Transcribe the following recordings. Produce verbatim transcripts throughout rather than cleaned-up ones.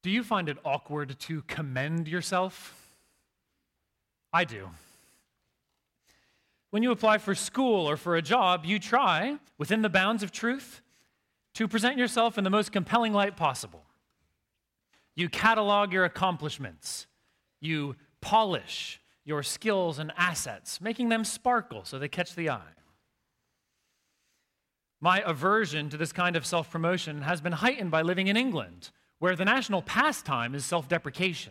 Do you find it awkward to commend yourself? I do. When you apply for school or for a job, you try, within the bounds of truth, to present yourself in the most compelling light possible. You catalog your accomplishments. You polish your skills and assets, making them sparkle so they catch the eye. My aversion to this kind of self-promotion has been heightened by living in England, where the national pastime is self-deprecation.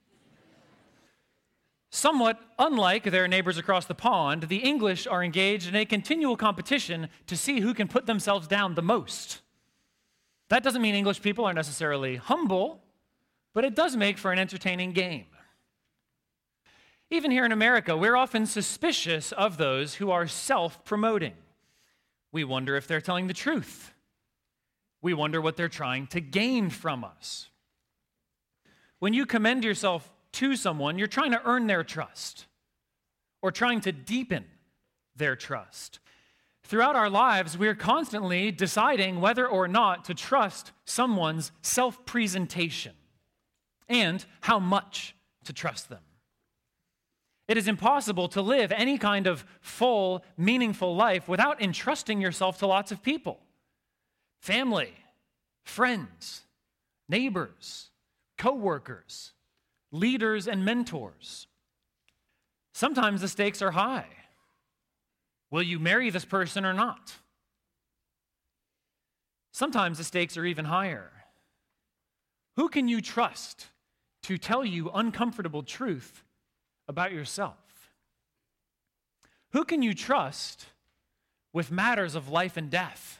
Somewhat unlike their neighbors across the pond, the English are engaged in a continual competition to see who can put themselves down the most. That doesn't mean English people are necessarily humble, but it does make for an entertaining game. Even here in America, we're often suspicious of those who are self-promoting. We wonder if they're telling the truth. We wonder what they're trying to gain from us. When you commend yourself to someone, you're trying to earn their trust or trying to deepen their trust. Throughout our lives, we're constantly deciding whether or not to trust someone's self-presentation and how much to trust them. It is impossible to live any kind of full, meaningful life without entrusting yourself to lots of people. Family, friends, neighbors, co-workers, leaders, and mentors. Sometimes the stakes are high. Will you marry this person or not? Sometimes the stakes are even higher. Who can you trust to tell you uncomfortable truth about yourself? Who can you trust with matters of life and death?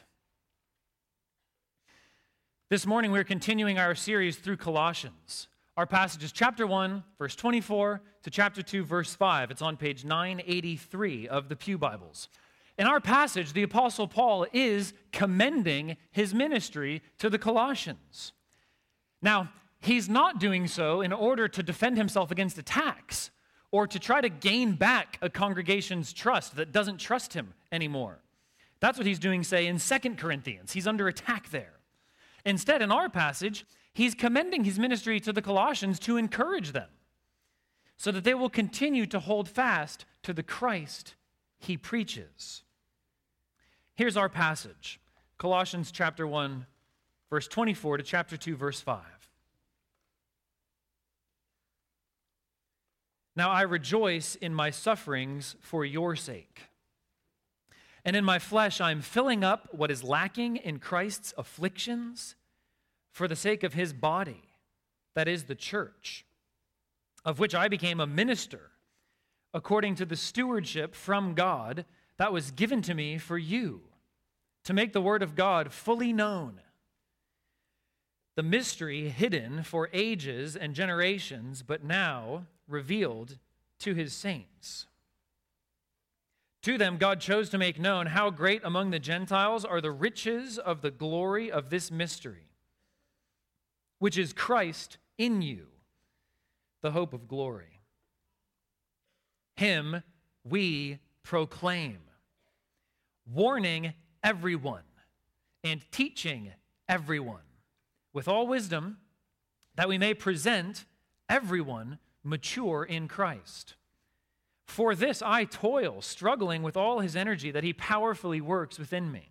This morning we're continuing our series through Colossians. Our passage is chapter one, verse twenty-four to chapter two, verse five. It's on page nine eighty-three of the Pew Bibles. In our passage, the Apostle Paul is commending his ministry to the Colossians. Now, he's not doing so in order to defend himself against attacks or to try to gain back a congregation's trust that doesn't trust him anymore. That's what he's doing, say, in Second Corinthians. He's under attack there. Instead, in our passage, he's commending his ministry to the Colossians to encourage them so that they will continue to hold fast to the Christ he preaches. Here's our passage, Colossians chapter one, verse twenty-four to chapter two, verse five. Now I rejoice in my sufferings for your sake. And in my flesh I am filling up what is lacking in Christ's afflictions for the sake of his body, that is the church, of which I became a minister according to the stewardship from God that was given to me for you, to make the word of God fully known, the mystery hidden for ages and generations, but now revealed to his saints. To them God chose to make known how great among the Gentiles are the riches of the glory of this mystery, which is Christ in you, the hope of glory. Him we proclaim, warning everyone and teaching everyone with all wisdom, that we may present everyone mature in Christ. For this I toil, struggling with all his energy that he powerfully works within me.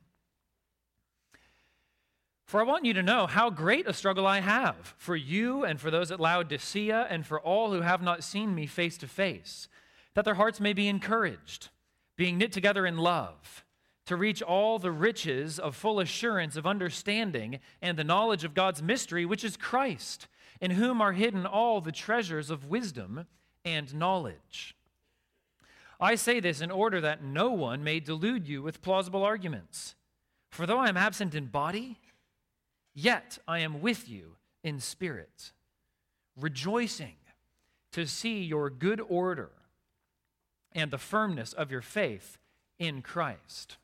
For I want you to know how great a struggle I have for you and for those at Laodicea and for all who have not seen me face to face, that their hearts may be encouraged, being knit together in love, to reach all the riches of full assurance of understanding and the knowledge of God's mystery, which is Christ, in whom are hidden all the treasures of wisdom and knowledge. I say this in order that no one may delude you with plausible arguments. For though I am absent in body, yet I am with you in spirit, rejoicing to see your good order and the firmness of your faith in Christ.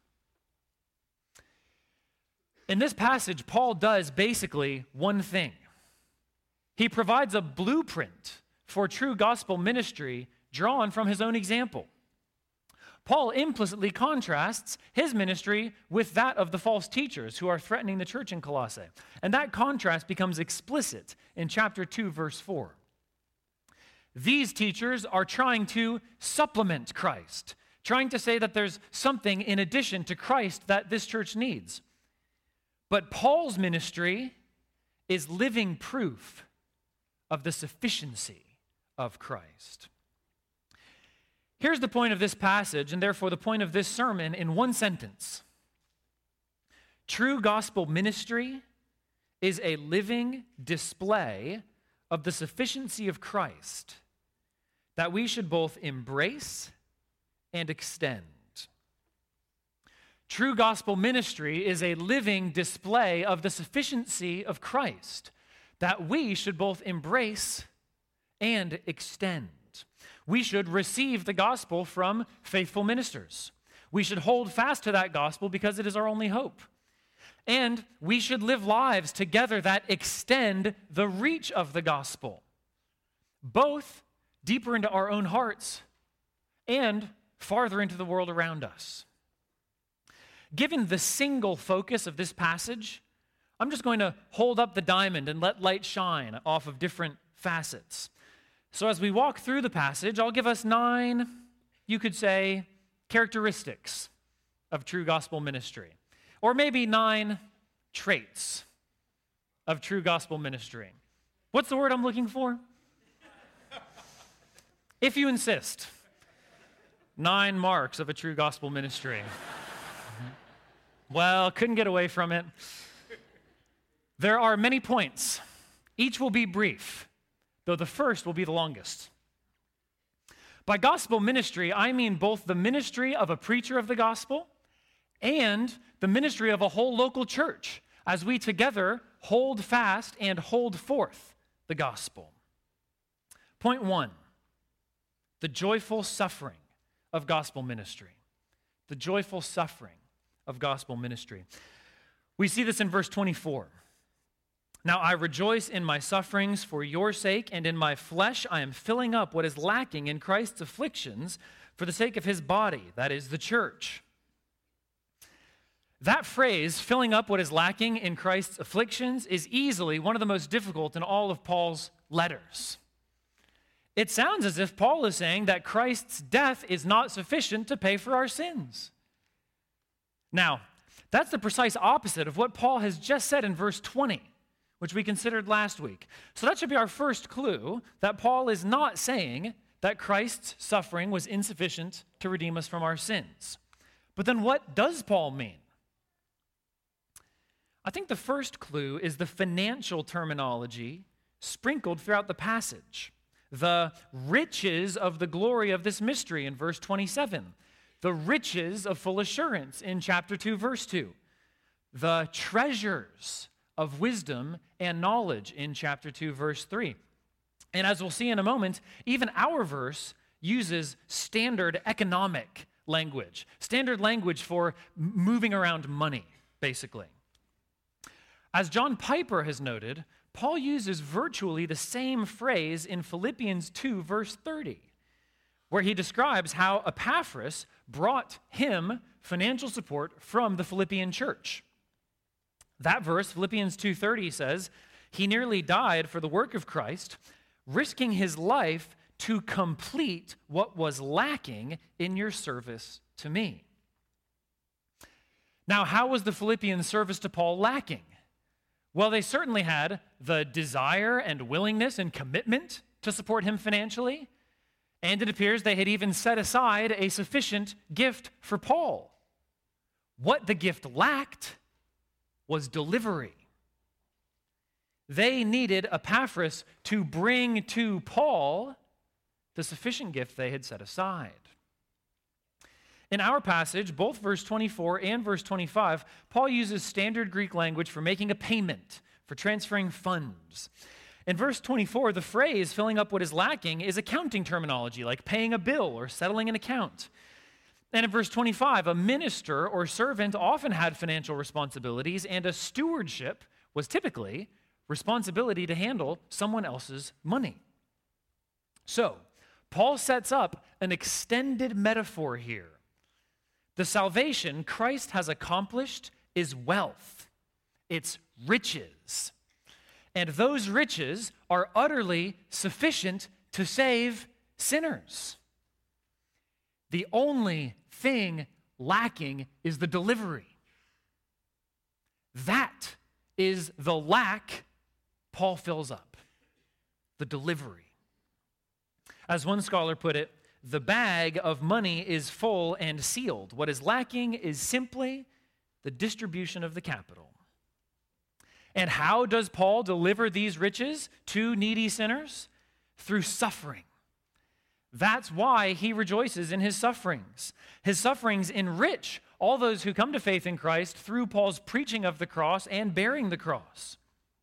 In this passage, Paul does basically one thing. He provides a blueprint for true gospel ministry drawn from his own example. Paul implicitly contrasts his ministry with that of the false teachers who are threatening the church in Colossae. And that contrast becomes explicit in chapter two, verse four. These teachers are trying to supplement Christ, trying to say that there's something in addition to Christ that this church needs. But Paul's ministry is living proof of the sufficiency of Christ. Here's the point of this passage, and therefore the point of this sermon, in one sentence. True gospel ministry is a living display of the sufficiency of Christ that we should both embrace and extend. True gospel ministry is a living display of the sufficiency of Christ that we should both embrace and extend. We should receive the gospel from faithful ministers. We should hold fast to that gospel because it is our only hope. And we should live lives together that extend the reach of the gospel, both deeper into our own hearts and farther into the world around us. Given the single focus of this passage, I'm just going to hold up the diamond and let light shine off of different facets. So as we walk through the passage, I'll give us nine, you could say, characteristics of true gospel ministry. Or maybe nine traits of true gospel ministry. What's the word I'm looking for? If you insist. Nine marks of a true gospel ministry. Well, couldn't get away from it. There are many points. Each will be brief, though the first will be the longest. By gospel ministry, I mean both the ministry of a preacher of the gospel and the ministry of a whole local church, as we together hold fast and hold forth the gospel. Point one, the joyful suffering of gospel ministry. The joyful suffering of gospel ministry. We see this in verse twenty-four. Now I rejoice in my sufferings for your sake, and in my flesh I am filling up what is lacking in Christ's afflictions for the sake of his body, that is the church. That phrase, filling up what is lacking in Christ's afflictions, is easily one of the most difficult in all of Paul's letters. It sounds as if Paul is saying that Christ's death is not sufficient to pay for our sins. Now, that's the precise opposite of what Paul has just said in verse twenty, which we considered last week. So that should be our first clue that Paul is not saying that Christ's suffering was insufficient to redeem us from our sins. But then what does Paul mean? I think the first clue is the financial terminology sprinkled throughout the passage. The riches of the glory of this mystery in verse twenty-seven. The riches of full assurance in chapter two, verse two. The treasures of wisdom and knowledge in chapter two, verse three. And as we'll see in a moment, even our verse uses standard economic language, standard language for moving around money, basically. As John Piper has noted, Paul uses virtually the same phrase in Philippians two, verse thirty, where he describes how Epaphras brought him financial support from the Philippian church. That verse, Philippians two thirty, says, he nearly died for the work of Christ, risking his life to complete what was lacking in your service to me. Now, how was the Philippian service to Paul lacking? Well, they certainly had the desire and willingness and commitment to support him financially, and it appears they had even set aside a sufficient gift for Paul. What the gift lacked was delivery. They needed Epaphras to bring to Paul the sufficient gift they had set aside. In our passage, both verse twenty-four and verse twenty-five, Paul uses standard Greek language for making a payment, for transferring funds. In verse twenty-four, the phrase filling up what is lacking is accounting terminology, like paying a bill or settling an account. And in verse twenty-five, a minister or servant often had financial responsibilities, and a stewardship was typically responsibility to handle someone else's money. So, Paul sets up an extended metaphor here The salvation Christ has accomplished is wealth. It's riches. And those riches are utterly sufficient to save sinners. The only thing lacking is the delivery. That is the lack Paul fills up, the delivery. As one scholar put it, the bag of money is full and sealed. What is lacking is simply the distribution of the capital. And how does Paul deliver these riches to needy sinners? Through suffering. That's why he rejoices in his sufferings. His sufferings enrich all those who come to faith in Christ through Paul's preaching of the cross and bearing the cross.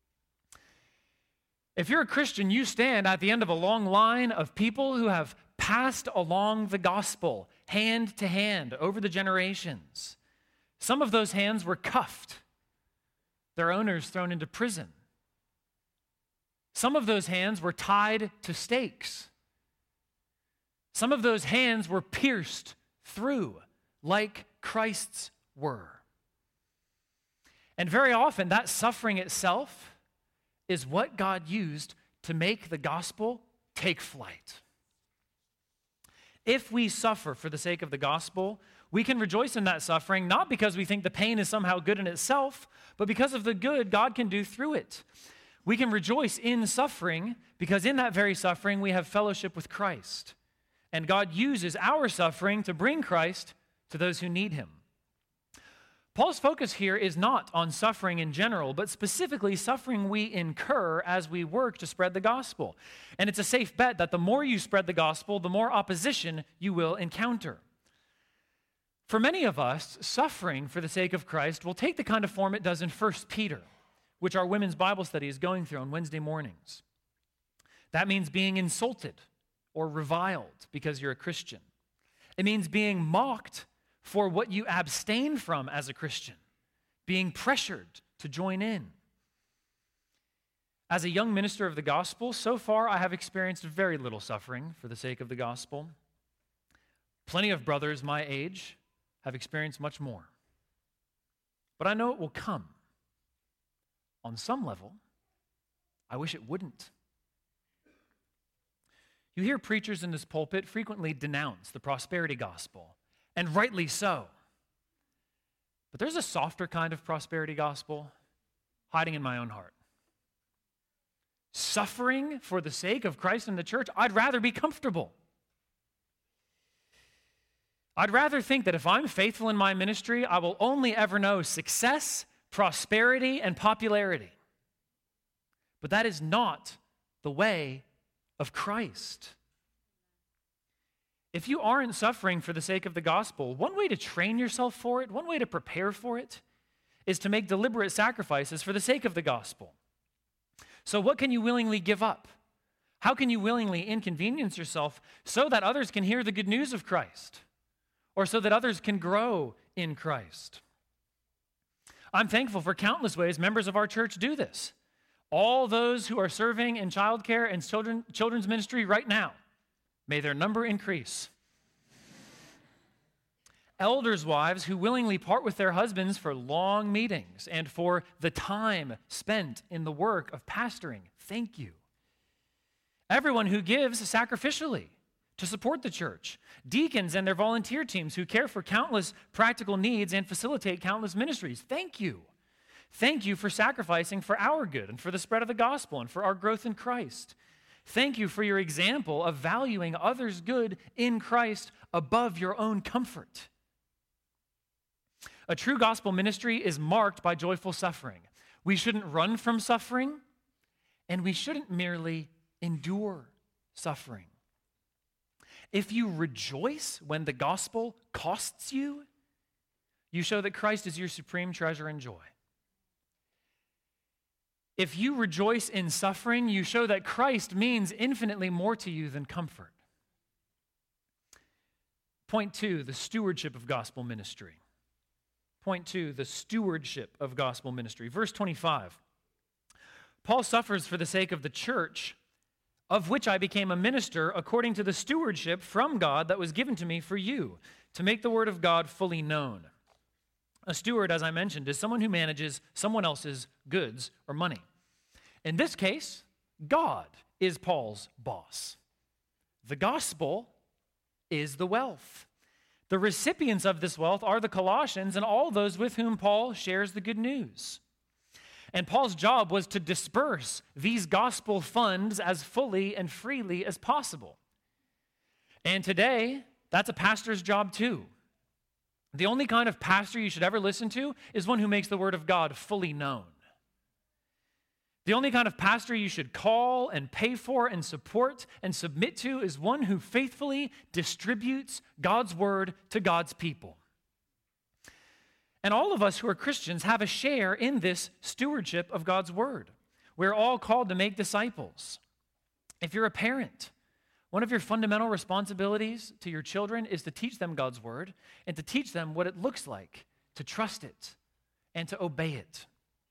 If you're a Christian, you stand at the end of a long line of people who have passed along the gospel hand to hand over the generations. Some of those hands were cuffed, their owners thrown into prison. Some of those hands were tied to stakes. Some of those hands were pierced through like Christ's were. And very often that suffering itself is what God used to make the gospel take flight. If we suffer for the sake of the gospel, we can rejoice in that suffering, not because we think the pain is somehow good in itself, but because of the good God can do through it. We can rejoice in suffering because in that very suffering we have fellowship with Christ. And God uses our suffering to bring Christ to those who need him. Paul's focus here is not on suffering in general, but specifically suffering we incur as we work to spread the gospel. And it's a safe bet that the more you spread the gospel, the more opposition you will encounter. For many of us, suffering for the sake of Christ will take the kind of form it does in First Peter, which our women's Bible study is going through on Wednesday mornings. That means being insulted or reviled because you're a Christian. It means being mocked for what you abstain from as a Christian, being pressured to join in. As a young minister of the gospel, so far I have experienced very little suffering for the sake of the gospel. Plenty of brothers my age have experienced much more. But I know it will come. On some level, I wish it wouldn't. You hear preachers in this pulpit frequently denounce the prosperity gospel, and rightly so. But there's a softer kind of prosperity gospel hiding in my own heart. Suffering for the sake of Christ and the church, I'd rather be comfortable. I'd rather think that if I'm faithful in my ministry, I will only ever know success, prosperity, and popularity. But that is not the way of Christ. If you aren't suffering for the sake of the gospel, one way to train yourself for it, one way to prepare for it, is to make deliberate sacrifices for the sake of the gospel. So what can you willingly give up? How can you willingly inconvenience yourself so that others can hear the good news of Christ, or so that others can grow in Christ? I'm thankful for countless ways members of our church do this. All those who are serving in childcare and children, children's ministry right now, may their number increase. Elders' wives who willingly part with their husbands for long meetings and for the time spent in the work of pastoring, thank you. Everyone who gives sacrificially to support the church. Deacons and their volunteer teams who care for countless practical needs and facilitate countless ministries, thank you. Thank you for sacrificing for our good and for the spread of the gospel and for our growth in Christ. Thank you for your example of valuing others' good in Christ above your own comfort. A true gospel ministry is marked by joyful suffering. We shouldn't run from suffering, and we shouldn't merely endure suffering. If you rejoice when the gospel costs you, you show that Christ is your supreme treasure and joy. If you rejoice in suffering, you show that Christ means infinitely more to you than comfort. Point two, the stewardship of gospel ministry. Point two, the stewardship of gospel ministry. Verse twenty-five. Paul suffers for the sake of the church, of which I became a minister according to the stewardship from God that was given to me for you, to make the word of God fully known. A steward, as I mentioned, is someone who manages someone else's goods or money. In this case, God is Paul's boss. The gospel is the wealth. The recipients of this wealth are the Colossians and all those with whom Paul shares the good news. And Paul's job was to disperse these gospel funds as fully and freely as possible. And today, that's a pastor's job too. The only kind of pastor you should ever listen to is one who makes the word of God fully known. The only kind of pastor you should call and pay for and support and submit to is one who faithfully distributes God's word to God's people. And all of us who are Christians have a share in this stewardship of God's word. We're all called to make disciples. If you're a parent, one of your fundamental responsibilities to your children is to teach them God's word and to teach them what it looks like to trust it and to obey it.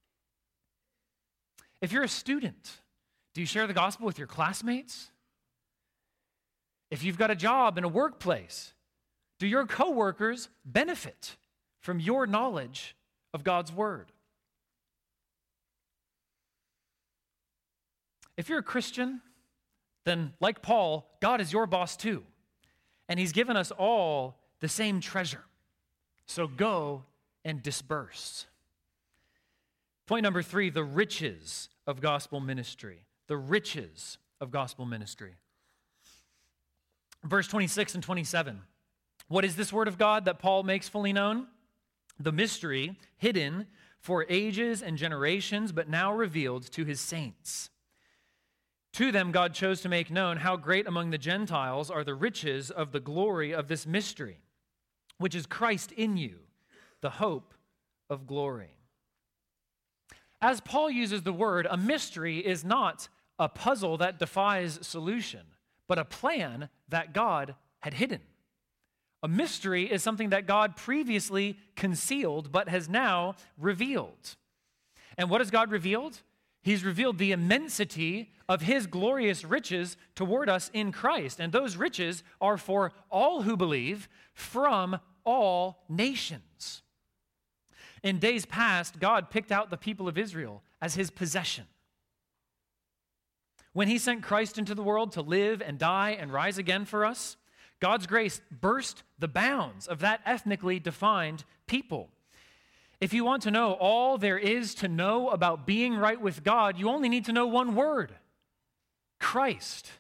If you're a student, do you share the gospel with your classmates? If you've got a job in a workplace, do your coworkers benefit from your knowledge of God's word? If you're a Christian, then like Paul, God is your boss too. And he's given us all the same treasure. So go and disperse. Point number three, the riches of gospel ministry. The riches of gospel ministry. Verse twenty-six and twenty-seven. What is this word of God that Paul makes fully known? The mystery hidden for ages and generations, but now revealed to his saints. To them God chose to make known how great among the Gentiles are the riches of the glory of this mystery, which is Christ in you, the hope of glory. As Paul uses the word, a mystery is not a puzzle that defies solution, but a plan that God had hidden. A mystery is something that God previously concealed but has now revealed. And what has God revealed? He's revealed the immensity of his glorious riches toward us in Christ. And those riches are for all who believe from all nations. In days past, God picked out the people of Israel as his possession. When he sent Christ into the world to live and die and rise again for us, God's grace burst the bounds of that ethnically defined people. If you want to know all there is to know about being right with God, you only need to know one word: Christ.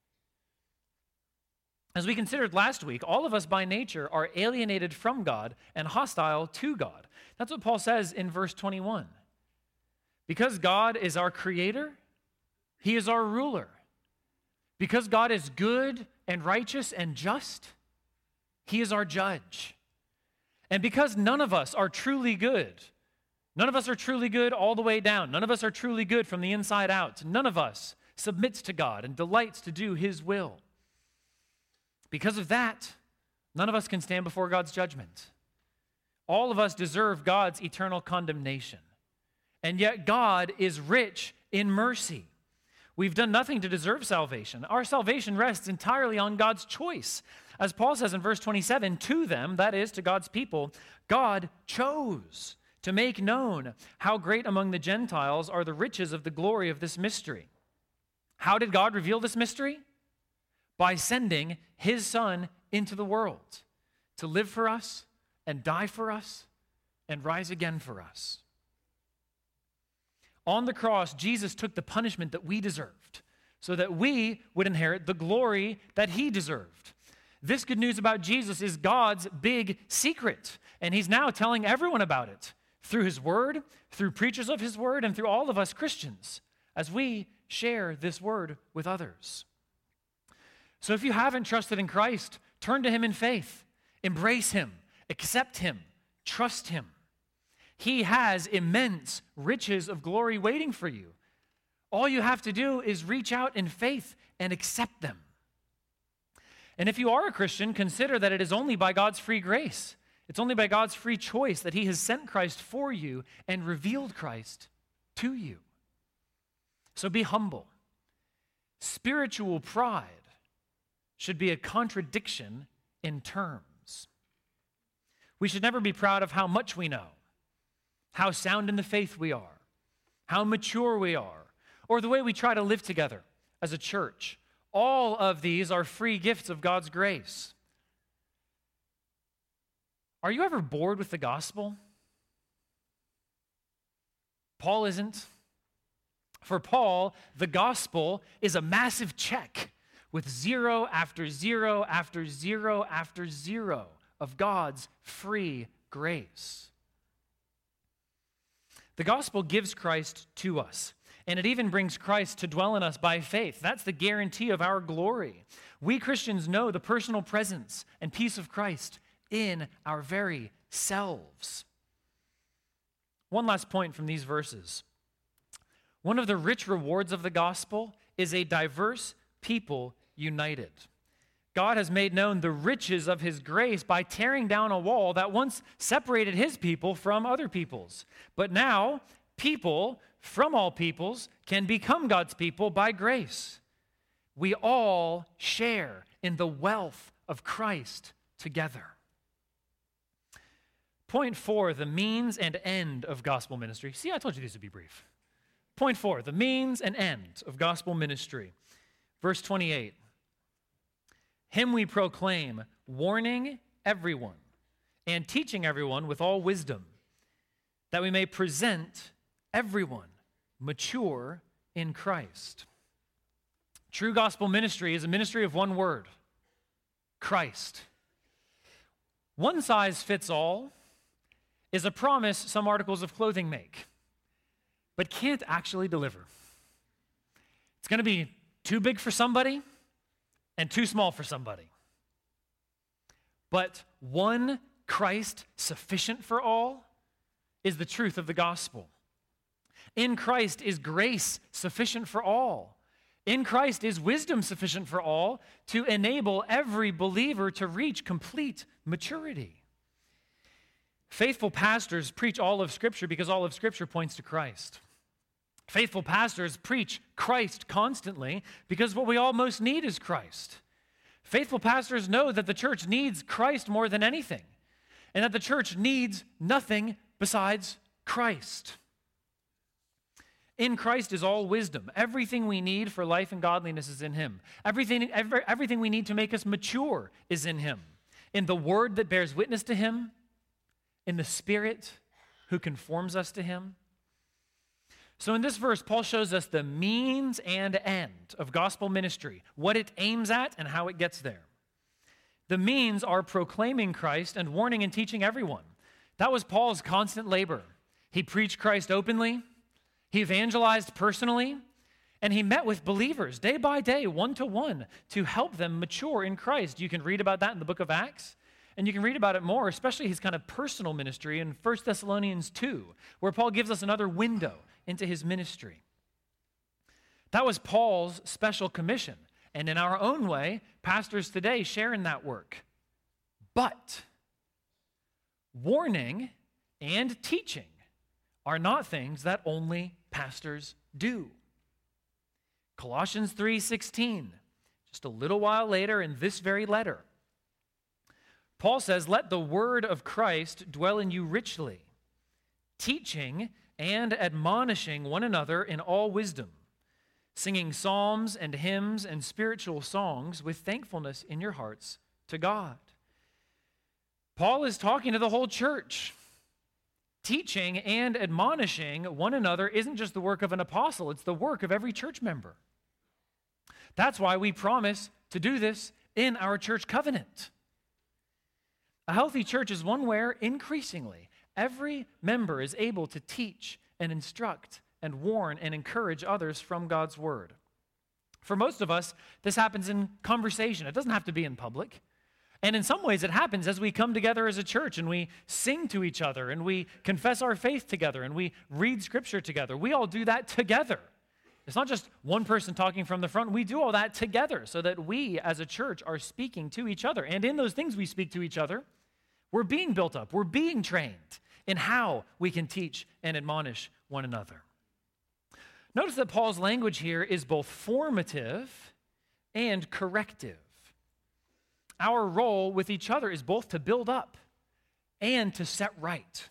As we considered last week, all of us by nature are alienated from God and hostile to God. That's what Paul says in verse twenty-one. Because God is our creator, he is our ruler. Because God is good and righteous and just, he is our judge. And because none of us are truly good, none of us are truly good all the way down, none of us are truly good from the inside out, none of us submits to God and delights to do his will. Because of that, none of us can stand before God's judgment. All of us deserve God's eternal condemnation. And yet God is rich in mercy. We've done nothing to deserve salvation. Our salvation rests entirely on God's choice. As Paul says in verse twenty-seven, to them, that is, to God's people, God chose to make known how great among the Gentiles are the riches of the glory of this mystery. How did God reveal this mystery? By sending his Son into the world to live for us and die for us and rise again for us. On the cross, Jesus took the punishment that we deserved so that we would inherit the glory that he deserved. This good news about Jesus is God's big secret, and he's now telling everyone about it through his word, through preachers of his word, and through all of us Christians as we share this word with others. So if you haven't trusted in Christ, turn to him in faith, embrace him, accept him, trust him. He has immense riches of glory waiting for you. All you have to do is reach out in faith and accept them. And if you are a Christian, consider that it is only by God's free grace. It's only by God's free choice that he has sent Christ for you and revealed Christ to you. So be humble. Spiritual pride should be a contradiction in terms. We should never be proud of how much we know, how sound in the faith we are, how mature we are, or the way we try to live together as a church. All of these are free gifts of God's grace. Are you ever bored with the gospel? Paul isn't. For Paul, the gospel is a massive check with zero after zero after zero after zero of God's free grace. The gospel gives Christ to us, and it even brings Christ to dwell in us by faith. That's the guarantee of our glory. We Christians know the personal presence and peace of Christ in our very selves. One last point from these verses. One of the rich rewards of the gospel is a diverse people united. God has made known the riches of his grace by tearing down a wall that once separated his people from other peoples. But now, people from all peoples can become God's people by grace. We all share in the wealth of Christ together. Point four, the means and end of gospel ministry. See, I told you these would be brief. Point four, the means and end of gospel ministry. Verse twenty-eight. Him we proclaim, warning everyone and teaching everyone with all wisdom, that we may present everyone mature in Christ. True gospel ministry is a ministry of one word, Christ. One size fits all is a promise some articles of clothing make, but can't actually deliver. It's going to be too big for somebody and too small for somebody. But one Christ sufficient for all is the truth of the gospel. In Christ is grace sufficient for all. In Christ is wisdom sufficient for all to enable every believer to reach complete maturity. Faithful pastors preach all of Scripture because all of Scripture points to Christ. Faithful pastors preach Christ constantly because what we all most need is Christ. Faithful pastors know that the church needs Christ more than anything, and that the church needs nothing besides Christ. In Christ is all wisdom. Everything we need for life and godliness is in him. Everything, every, everything we need to make us mature is in him. In the word that bears witness to him, in the Spirit who conforms us to him. So in this verse, Paul shows us the means and end of gospel ministry, what it aims at and how it gets there. The means are proclaiming Christ and warning and teaching everyone. That was Paul's constant labor. He preached Christ openly, he evangelized personally, and he met with believers day by day, one to one, to help them mature in Christ. You can read about that in the book of Acts. And you can read about it more, especially his kind of personal ministry in First Thessalonians two, where Paul gives us another window into his ministry. That was Paul's special commission. And in our own way, pastors today share in that work. But warning and teaching are not things that only pastors do. Colossians three sixteen, just a little while later in this very letter, Paul says, let the word of Christ dwell in you richly, teaching and admonishing one another in all wisdom, singing psalms and hymns and spiritual songs with thankfulness in your hearts to God. Paul is talking to the whole church. Teaching and admonishing one another isn't just the work of an apostle, it's the work of every church member. That's why we promise to do this in our church covenant. A healthy church is one where, increasingly, every member is able to teach and instruct and warn and encourage others from God's word. For most of us, this happens in conversation. It doesn't have to be in public. And in some ways, it happens as we come together as a church and we sing to each other and we confess our faith together and we read Scripture together. We all do that together. It's not just one person talking from the front. We do all that together so that we as a church are speaking to each other. And in those things we speak to each other, we're being built up. We're being trained in how we can teach and admonish one another. Notice that Paul's language here is both formative and corrective. Our role with each other is both to build up and to set right.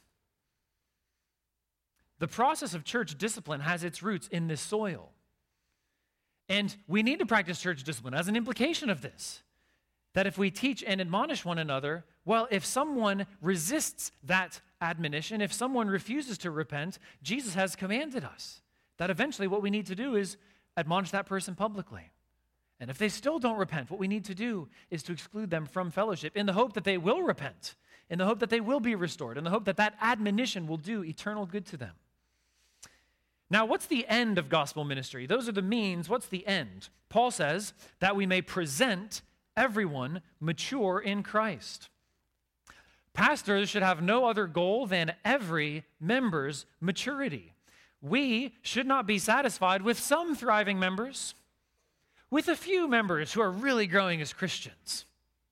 The process of church discipline has its roots in this soil. And we need to practice church discipline as an implication of this. That if we teach and admonish one another, well, if someone resists that admonition, if someone refuses to repent, Jesus has commanded us that eventually what we need to do is admonish that person publicly. And if they still don't repent, what we need to do is to exclude them from fellowship in the hope that they will repent, in the hope that they will be restored, in the hope that that admonition will do eternal good to them. Now, what's the end of gospel ministry? Those are the means. What's the end? Paul says that we may present everyone mature in Christ. Pastors should have no other goal than every member's maturity. We should not be satisfied with some thriving members, with a few members who are really growing as Christians.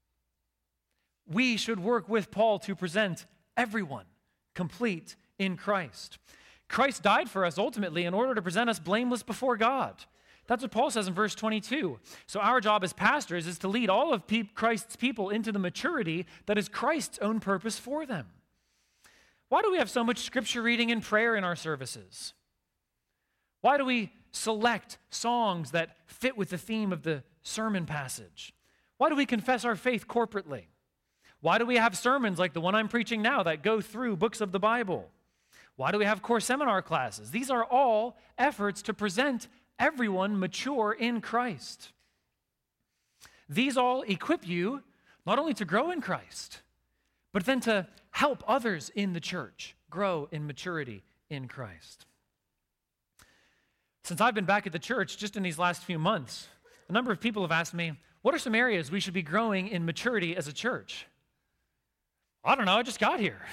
We should work with Paul to present everyone complete in Christ. Christ died for us ultimately in order to present us blameless before God. That's what Paul says in verse twenty-two. So our job as pastors is to lead all of pe- Christ's people into the maturity that is Christ's own purpose for them. Why do we have so much scripture reading and prayer in our services? Why do we select songs that fit with the theme of the sermon passage? Why do we confess our faith corporately? Why do we have sermons like the one I'm preaching now that go through books of the Bible? Why do we have core seminar classes? These are all efforts to present everyone mature in Christ. These all equip you not only to grow in Christ, but then to help others in the church grow in maturity in Christ. Since I've been back at the church just in these last few months, a number of people have asked me, what are some areas we should be growing in maturity as a church? I don't know, I just got here.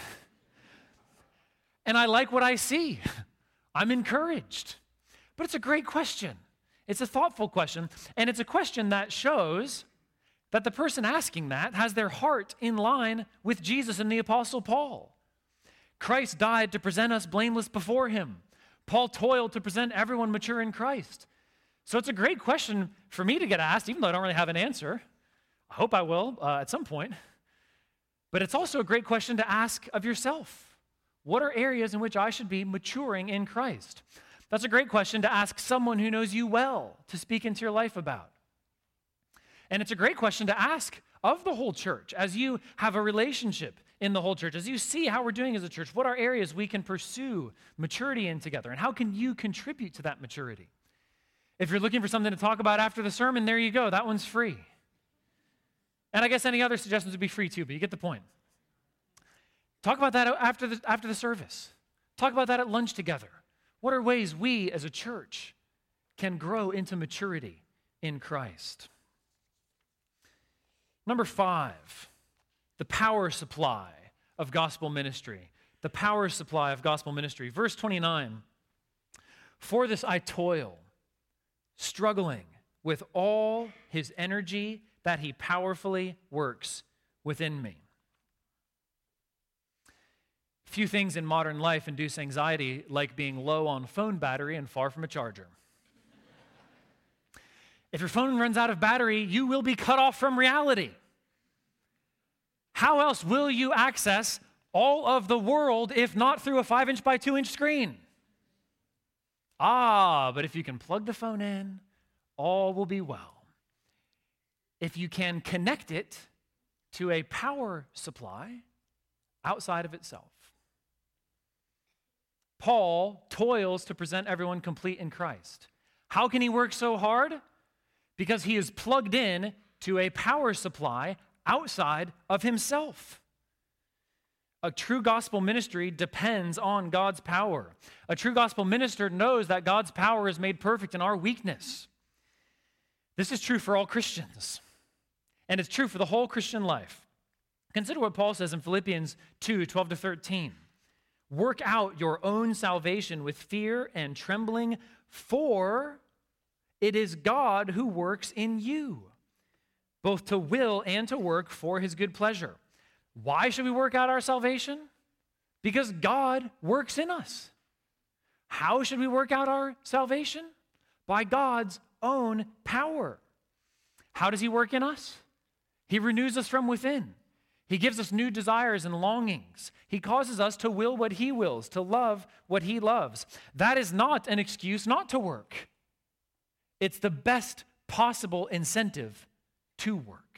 And I like what I see. I'm encouraged. But it's a great question. It's a thoughtful question. And it's a question that shows that the person asking that has their heart in line with Jesus and the Apostle Paul. Christ died to present us blameless before him. Paul toiled to present everyone mature in Christ. So it's a great question for me to get asked, even though I don't really have an answer. I hope I will uh, at some point. But it's also a great question to ask of yourself. What are areas in which I should be maturing in Christ? That's a great question to ask someone who knows you well to speak into your life about. And it's a great question to ask of the whole church as you have a relationship in the whole church, as you see how we're doing as a church. What are areas we can pursue maturity in together, and how can you contribute to that maturity? If you're looking for something to talk about after the sermon, there you go. That one's free. And I guess any other suggestions would be free too, but you get the point. Talk about that after the, after the service. Talk about that at lunch together. What are ways we as a church can grow into maturity in Christ? Number five, the power supply of gospel ministry. The power supply of gospel ministry. Verse twenty-nine, for this I toil, struggling with all his energy that he powerfully works within me. Few things in modern life induce anxiety like being low on phone battery and far from a charger. If your phone runs out of battery, you will be cut off from reality. How else will you access all of the world if not through a five inch by two inch screen? Ah, but if you can plug the phone in, all will be well. If you can connect it to a power supply outside of itself. Paul toils to present everyone complete in Christ. How can he work so hard? Because he is plugged in to a power supply outside of himself. A true gospel ministry depends on God's power. A true gospel minister knows that God's power is made perfect in our weakness. This is true for all Christians, and it's true for the whole Christian life. Consider what Paul says in Philippians two, twelve to thirteen. Work out your own salvation with fear and trembling, for it is God who works in you, both to will and to work for his good pleasure. Why should we work out our salvation? Because God works in us. How should we work out our salvation? By God's own power. How does he work in us? He renews us from within. He gives us new desires and longings. He causes us to will what he wills, to love what he loves. That is not an excuse not to work. It's the best possible incentive to work.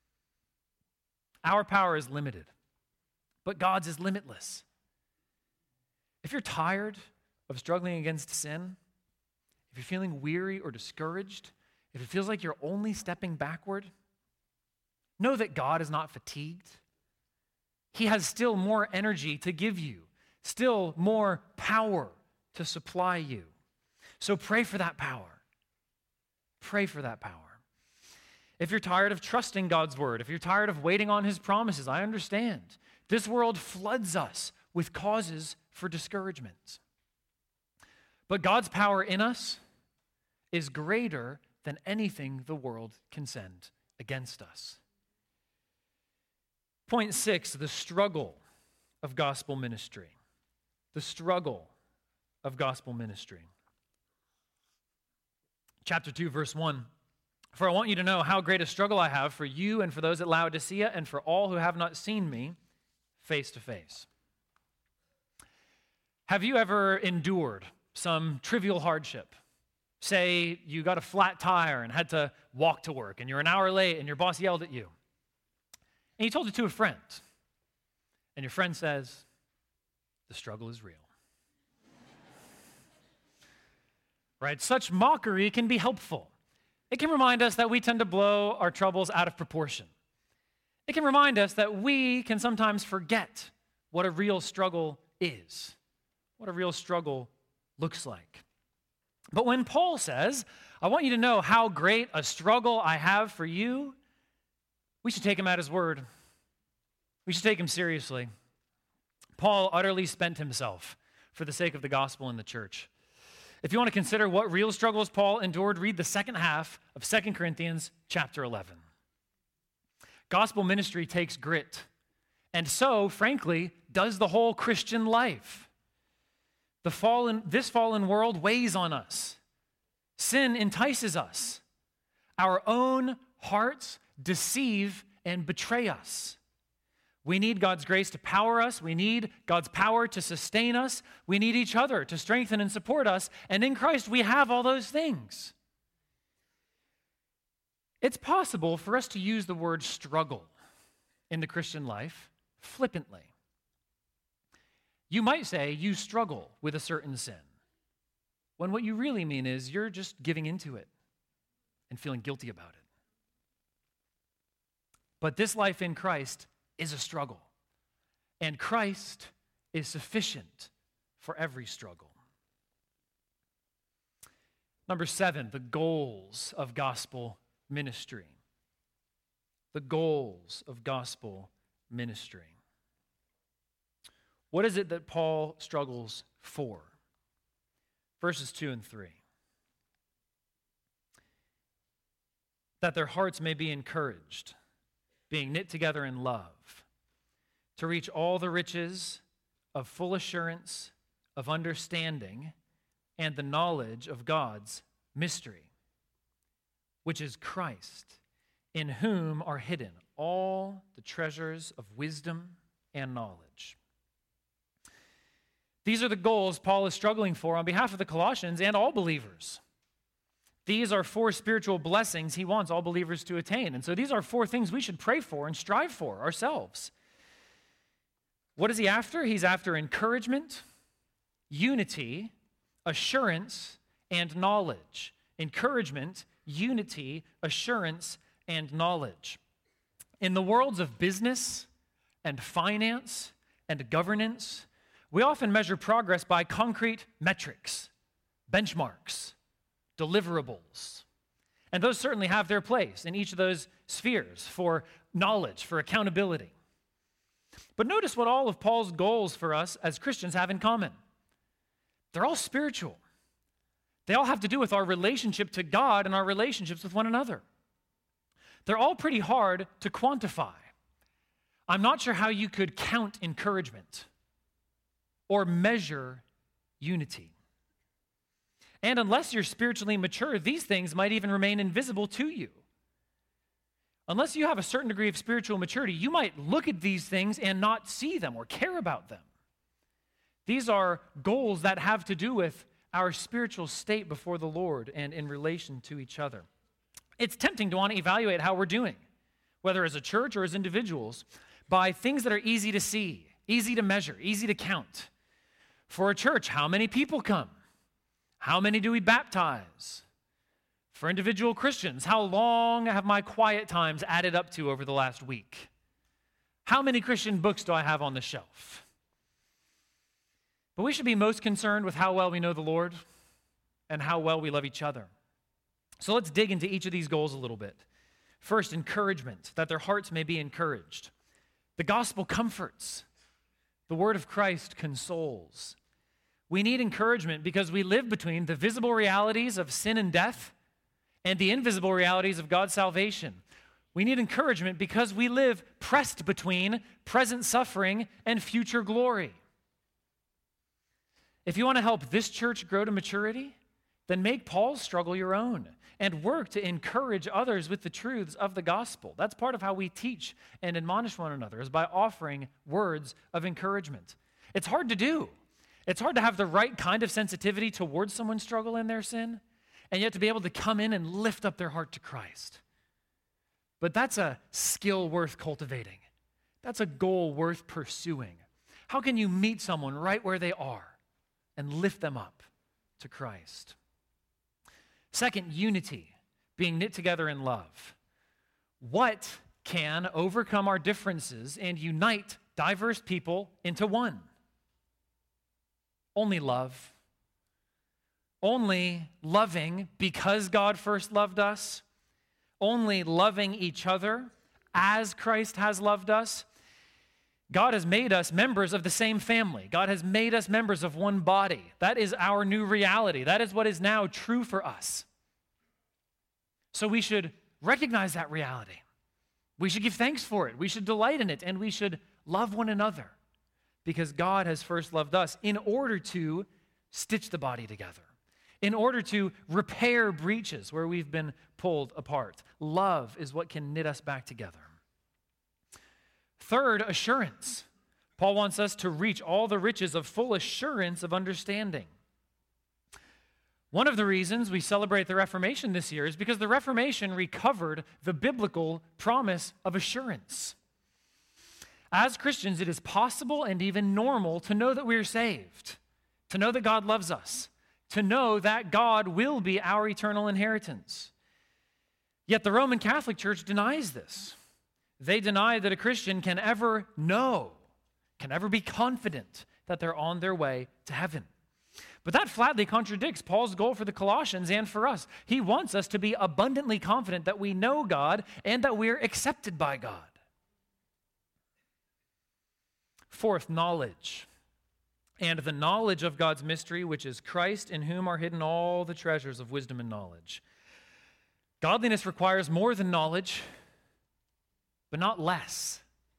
Our power is limited, but God's is limitless. If you're tired of struggling against sin, if you're feeling weary or discouraged, if it feels like you're only stepping backward, know that God is not fatigued. He has still more energy to give you, still more power to supply you. So pray for that power. Pray for that power. If you're tired of trusting God's word, if you're tired of waiting on his promises, I understand. This world floods us with causes for discouragement. But God's power in us is greater than anything the world can send against us. Point six, the struggle of gospel ministry. The struggle of gospel ministry. Chapter two, verse one. For I want you to know how great a struggle I have for you and for those at Laodicea and for all who have not seen me face to face. Have you ever endured some trivial hardship? Say you got a flat tire and had to walk to work and you're an hour late and your boss yelled at you. And you told it to a friend. And your friend says, the struggle is real. Right? Such mockery can be helpful. It can remind us that we tend to blow our troubles out of proportion. It can remind us that we can sometimes forget what a real struggle is, what a real struggle looks like. But when Paul says, I want you to know how great a struggle I have for you, we should take him at his word. We should take him seriously. Paul utterly spent himself for the sake of the gospel and the church. If you want to consider what real struggles Paul endured, read the second half of Second Corinthians chapter eleven. Gospel ministry takes grit, and so, frankly, does the whole Christian life. The fallen, this fallen world weighs on us. Sin entices us. Our own hearts deceive and betray us. We need God's grace to power us. We need God's power to sustain us. We need each other to strengthen and support us. And in Christ, we have all those things. It's possible for us to use the word struggle in the Christian life flippantly. You might say you struggle with a certain sin, when what you really mean is you're just giving into it and feeling guilty about it. But this life in Christ is a struggle, and Christ is sufficient for every struggle. Number seven, the goals of gospel ministry. The goals of gospel ministry. What is it that Paul struggles for? Verses two and three. That their hearts may be encouraged, being knit together in love, to reach all the riches of full assurance of understanding and the knowledge of God's mystery, which is Christ, in whom are hidden all the treasures of wisdom and knowledge. These are the goals Paul is struggling for on behalf of the Colossians and all believers. These are four spiritual blessings he wants all believers to attain. And so these are four things we should pray for and strive for ourselves. What is he after? He's after encouragement, unity, assurance, and knowledge. Encouragement, unity, assurance, and knowledge. In the worlds of business and finance and governance, we often measure progress by concrete metrics, benchmarks, deliverables. And those certainly have their place in each of those spheres for knowledge, for accountability. But notice what all of Paul's goals for us as Christians have in common. They're all spiritual. They all have to do with our relationship to God and our relationships with one another. They're all pretty hard to quantify. I'm not sure how you could count encouragement or measure unity. And unless you're spiritually mature, these things might even remain invisible to you. Unless you have a certain degree of spiritual maturity, you might look at these things and not see them or care about them. These are goals that have to do with our spiritual state before the Lord and in relation to each other. It's tempting to want to evaluate how we're doing, whether as a church or as individuals, by things that are easy to see, easy to measure, easy to count. For a church, how many people come? How many do we baptize? For individual Christians, how long have my quiet times added up to over the last week? How many Christian books do I have on the shelf? But we should be most concerned with how well we know the Lord and how well we love each other. So let's dig into each of these goals a little bit. First, encouragement, that their hearts may be encouraged. The gospel comforts. The word of Christ consoles. We need encouragement because we live between the visible realities of sin and death and the invisible realities of God's salvation. We need encouragement because we live pressed between present suffering and future glory. If you want to help this church grow to maturity, then make Paul's struggle your own and work to encourage others with the truths of the gospel. That's part of how we teach and admonish one another, is by offering words of encouragement. It's hard to do. It's hard to have the right kind of sensitivity towards someone's struggle in their sin, and yet to be able to come in and lift up their heart to Christ. But that's a skill worth cultivating. That's a goal worth pursuing. How can you meet someone right where they are and lift them up to Christ? Second, unity, being knit together in love. What can overcome our differences and unite diverse people into one? Only love. Only loving because God first loved us. Only loving each other as Christ has loved us. God has made us members of the same family. God has made us members of one body. That is our new reality. That is what is now true for us. So we should recognize that reality. We should give thanks for it. We should delight in it, and we should love one another because God has first loved us in order to stitch the body together, in order to repair breaches where we've been pulled apart. Love is what can knit us back together. Third, assurance. Paul wants us to reach all the riches of full assurance of understanding. One of the reasons we celebrate the Reformation this year is because the Reformation recovered the biblical promise of assurance. As Christians, it is possible and even normal to know that we are saved, to know that God loves us, to know that God will be our eternal inheritance. Yet the Roman Catholic Church denies this. They deny that a Christian can ever know, can ever be confident that they're on their way to heaven. But that flatly contradicts Paul's goal for the Colossians and for us. He wants us to be abundantly confident that we know God and that we're accepted by God. Fourth, knowledge. And the knowledge of God's mystery, which is Christ, in whom are hidden all the treasures of wisdom and knowledge. Godliness requires more than knowledge, but not less.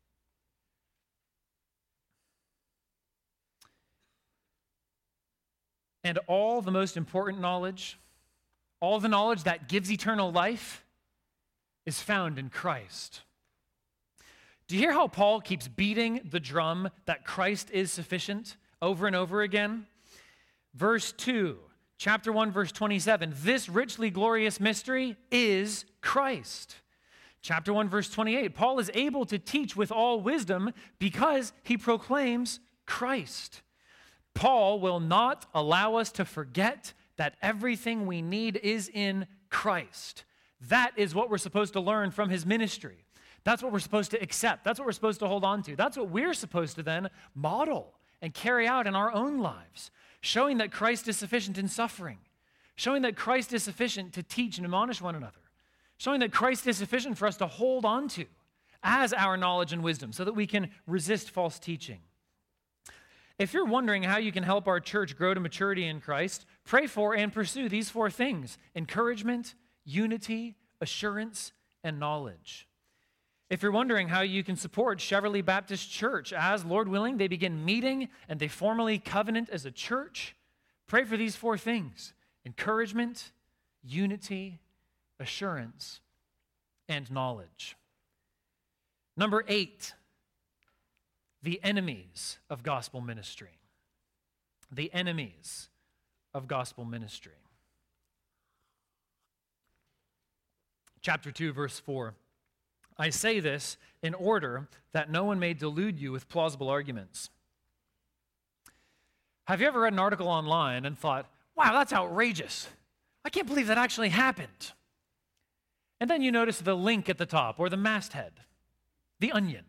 And all the most important knowledge, all the knowledge that gives eternal life, is found in Christ. Do you hear how Paul keeps beating the drum that Christ is sufficient over and over again? Verse two, chapter one, verse twenty-seven, this richly glorious mystery is Christ. Chapter one, verse twenty-eight, Paul is able to teach with all wisdom because he proclaims Christ. Paul will not allow us to forget that everything we need is in Christ. That is what we're supposed to learn from his ministry. That's what we're supposed to accept. That's what we're supposed to hold on to. That's what we're supposed to then model and carry out in our own lives, showing that Christ is sufficient in suffering, showing that Christ is sufficient to teach and admonish one another, showing that Christ is sufficient for us to hold on to as our knowledge and wisdom so that we can resist false teaching. If you're wondering how you can help our church grow to maturity in Christ, pray for and pursue these four things: encouragement, unity, assurance, and knowledge. If you're wondering how you can support Cheverly Baptist Church as, Lord willing, they begin meeting and they formally covenant as a church, pray for these four things: encouragement, unity, assurance, and knowledge. Number eight, the enemies of gospel ministry. The enemies of gospel ministry. Chapter two, verse four. I say this in order that no one may delude you with plausible arguments. Have you ever read an article online and thought, wow, that's outrageous. I can't believe that actually happened. And then you notice the link at the top or the masthead, The Onion.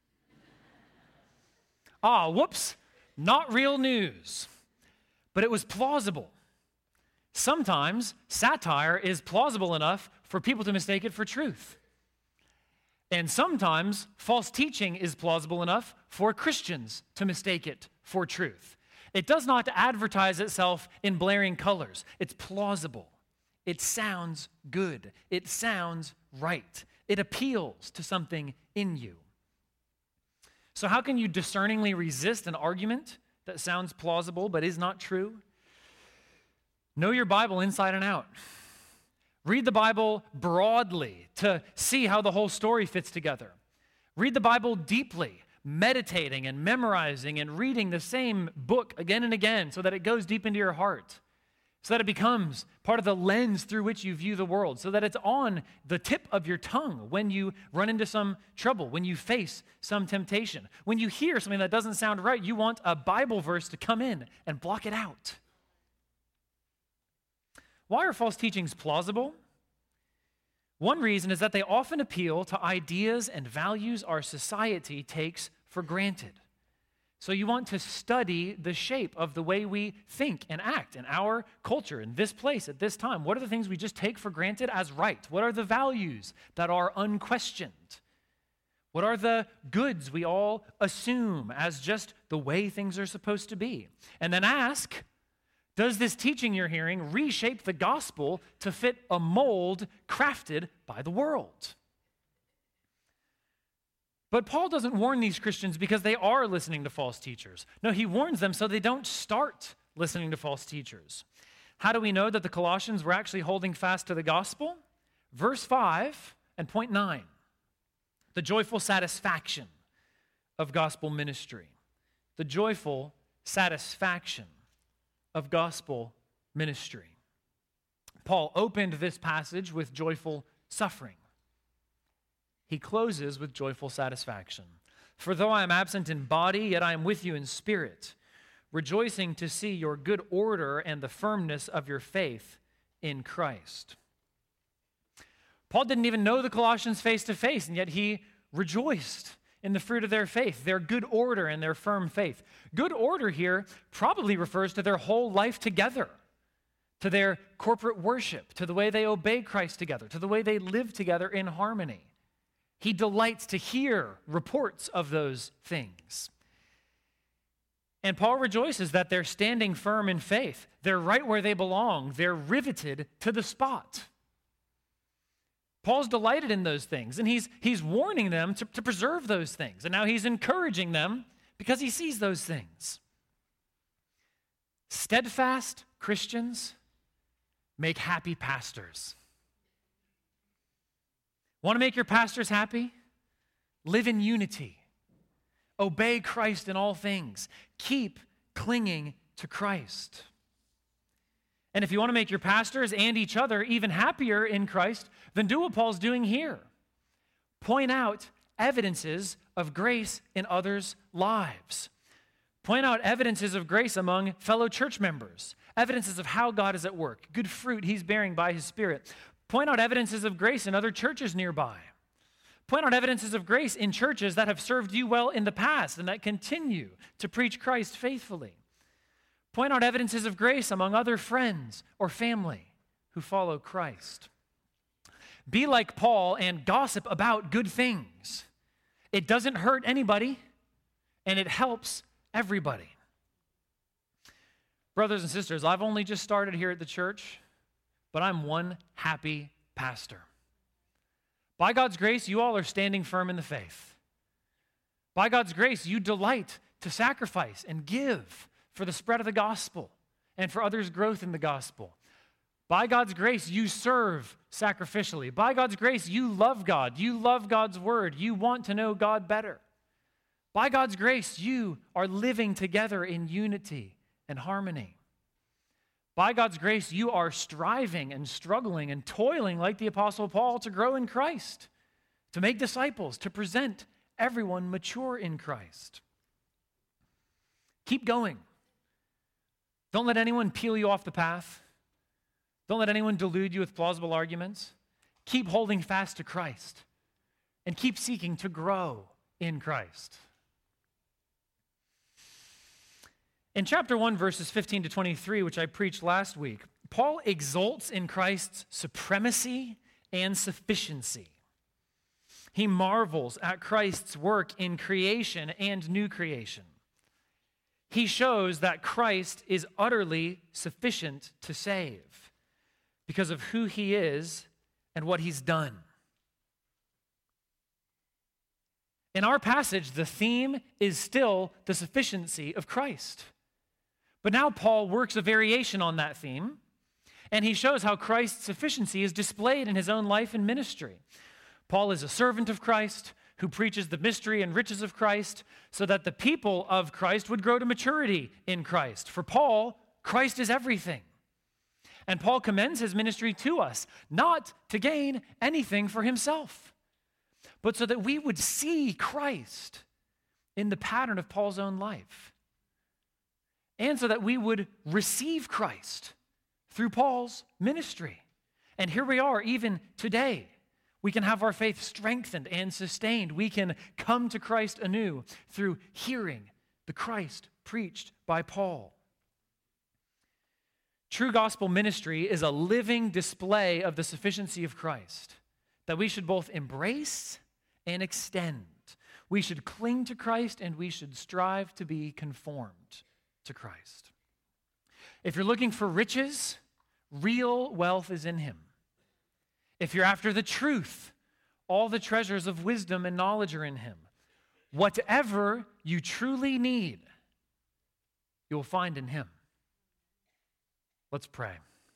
Ah, whoops, not real news. But it was plausible. Sometimes satire is plausible enough for people to mistake it for truth. And sometimes false teaching is plausible enough for Christians to mistake it for truth. It does not advertise itself in blaring colors. It's plausible. It sounds good. It sounds right. It appeals to something in you. So how can you discerningly resist an argument that sounds plausible but is not true? Know your Bible inside and out. Read the Bible broadly to see how the whole story fits together. Read the Bible deeply, meditating and memorizing and reading the same book again and again so that it goes deep into your heart, so that it becomes part of the lens through which you view the world, so that it's on the tip of your tongue when you run into some trouble, when you face some temptation. When you hear something that doesn't sound right, you want a Bible verse to come in and block it out. Why are false teachings plausible? One reason is that they often appeal to ideas and values our society takes for granted. So you want to study the shape of the way we think and act in our culture, in this place, at this time. What are the things we just take for granted as right? What are the values that are unquestioned? What are the goods we all assume as just the way things are supposed to be? And then ask, does this teaching you're hearing reshape the gospel to fit a mold crafted by the world? But Paul doesn't warn these Christians because they are listening to false teachers. No, he warns them so they don't start listening to false teachers. How do we know that the Colossians were actually holding fast to the gospel? Verse five and point nine, the joyful satisfaction of gospel ministry. The joyful satisfaction of gospel ministry. Paul opened this passage with joyful suffering. He closes with joyful satisfaction. For though I am absent in body, yet I am with you in spirit, rejoicing to see your good order and the firmness of your faith in Christ. Paul didn't even know the Colossians face to face, and yet he rejoiced in the fruit of their faith, their good order and their firm faith. Good order here probably refers to their whole life together, to their corporate worship, to the way they obey Christ together, to the way they live together in harmony. He delights to hear reports of those things. And Paul rejoices that they're standing firm in faith. They're right where they belong. They're riveted to the spot. Paul's delighted in those things, and he's, he's warning them to, to preserve those things. And now he's encouraging them because he sees those things. Steadfast Christians make happy pastors. Want to make your pastors happy? Live in unity. Obey Christ in all things. Keep clinging to Christ. And if you want to make your pastors and each other even happier in Christ, then do what Paul's doing here. Point out evidences of grace in others' lives. Point out evidences of grace among fellow church members. Evidences of how God is at work. Good fruit he's bearing by his Spirit. Point out evidences of grace in other churches nearby. Point out evidences of grace in churches that have served you well in the past and that continue to preach Christ faithfully. Point out evidences of grace among other friends or family who follow Christ. Be like Paul and gossip about good things. It doesn't hurt anybody, and it helps everybody. Brothers and sisters, I've only just started here at the church, but I'm one happy pastor. By God's grace, you all are standing firm in the faith. By God's grace, you delight to sacrifice and give for the spread of the gospel and for others' growth in the gospel. By God's grace, you serve sacrificially. By God's grace, you love God. You love God's word. You want to know God better. By God's grace, you are living together in unity and harmony. By God's grace, you are striving and struggling and toiling like the Apostle Paul to grow in Christ, to make disciples, to present everyone mature in Christ. Keep going. Don't let anyone peel you off the path. Don't let anyone delude you with plausible arguments. Keep holding fast to Christ and keep seeking to grow in Christ. In chapter one, verses fifteen to twenty-three, which I preached last week, Paul exults in Christ's supremacy and sufficiency. He marvels at Christ's work in creation and new creation. He shows that Christ is utterly sufficient to save because of who he is and what he's done. In our passage, the theme is still the sufficiency of Christ. But now Paul works a variation on that theme, and he shows how Christ's sufficiency is displayed in his own life and ministry. Paul is a servant of Christ who preaches the mystery and riches of Christ so that the people of Christ would grow to maturity in Christ. For Paul, Christ is everything. And Paul commends his ministry to us, not to gain anything for himself, but so that we would see Christ in the pattern of Paul's own life, and so that we would receive Christ through Paul's ministry. And here we are, even today. We can have our faith strengthened and sustained. We can come to Christ anew through hearing the Christ preached by Paul. True gospel ministry is a living display of the sufficiency of Christ that we should both embrace and extend. We should cling to Christ and we should strive to be conformed to Christ. If you're looking for riches, real wealth is in him. If you're after the truth, all the treasures of wisdom and knowledge are in him. Whatever you truly need, you'll find in him. Let's pray.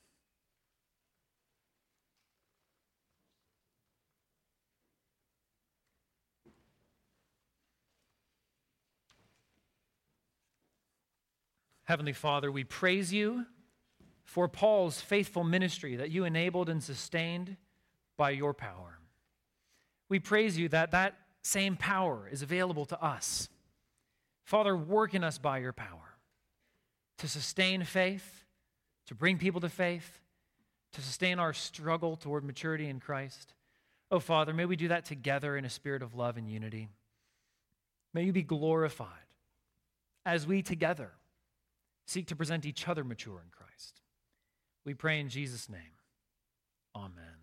Heavenly Father, we praise you for Paul's faithful ministry that you enabled and sustained by your power. We praise you that that same power is available to us. Father, work in us by your power to sustain faith, to bring people to faith, to sustain our struggle toward maturity in Christ. Oh, Father, may we do that together in a spirit of love and unity. May you be glorified as we together seek to present each other mature in Christ. We pray in Jesus' name. Amen.